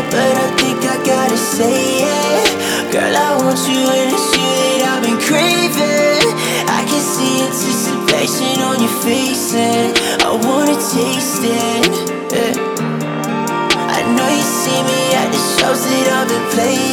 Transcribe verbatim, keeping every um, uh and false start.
but I think I gotta say it. Girl, I want you and it's you that I've been craving. I can see anticipation on your face and I wanna taste it, yeah. I know you see me at the shows that I've been playing.